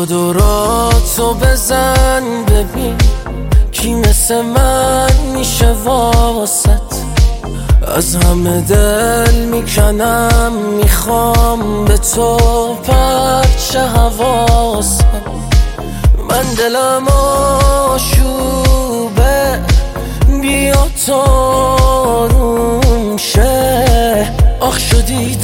چادراتو بزن ببین کی مثل من میشه واسط. از همه دل میکنم میخوام به تو پرچه حواسم. من دلم آشوبه بیا تاروم شه. آخ شدی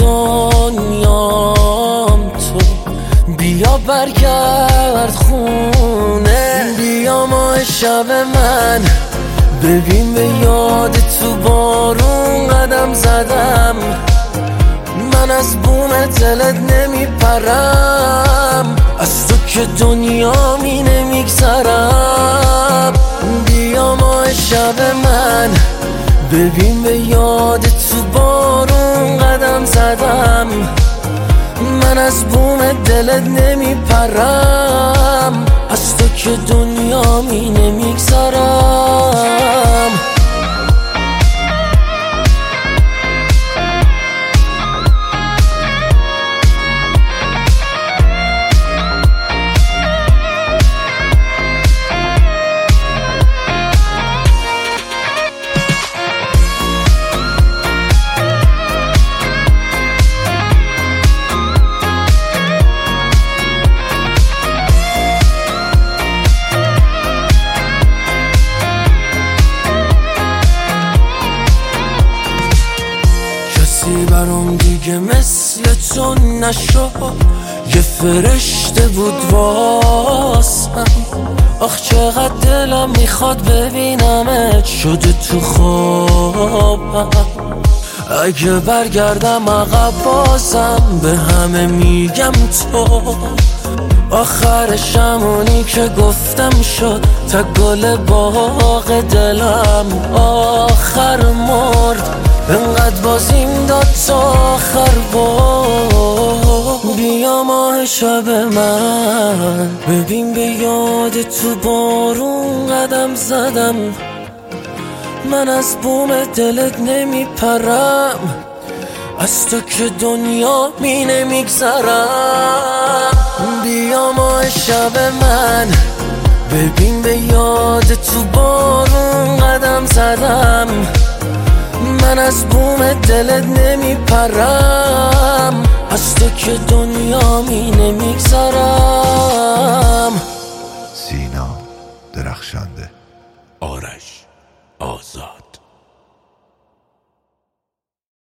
دنیام تو بیا برگرد خونه. بیا ماه شب من ببین به یاد تو بارون قدم زدم. من از بوم دلت نمیپرم از تو که دنیامی نمیگذرم. بیا ماه شب من ببین به یاد تو بارون قدم زدم. من از بوم دلت نمیپرم از تو که دنیامی نمیگذرم. برام دیگه مثل تو نشد، یه فرشته بود واسم. آخ چقدر دلم میخواد ببینمت شده تو خوابم. اگه برگردم عقب بازم به همه میگم تو آخرش همونی که گفتم شد. تا گل باغ دلم آخر مرد انقدر بازیم داد تا آخر بار. بیا ماه شب من ببین به یاد تو بارون قدم زدم. من از بوم دلت نمیپرم از تو که دنیامی نمیگذرم. بیا ماه شب من ببین به یاد تو بارون قدم زدم. من از بوم دلت نمیپرم از تو که دنیامی نمیگذرم. سینا درخشنده، آرش آزاد.